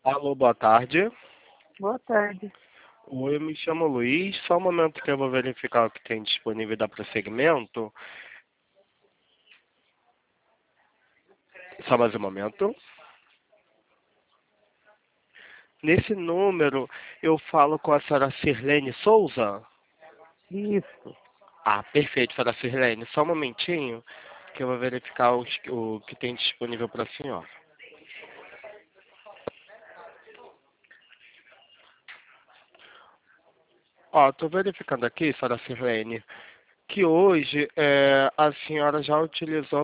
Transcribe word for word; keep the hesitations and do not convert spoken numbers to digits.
Alô, boa tarde. Boa tarde. Oi, eu me chamo Luiz. Só um momento que eu vou verificar o que tem disponível e dar prosseguimento. Só mais um momento. Nesse número, eu falo com a senhora Sirlene Souza? Isso. Ah, perfeito, senhora Sirlene. Só um momentinho que eu vou verificar os- o que tem disponível para a senhora. Ó, tô verificando aqui, senhora Sirlene, que hoje é, a senhora já utilizou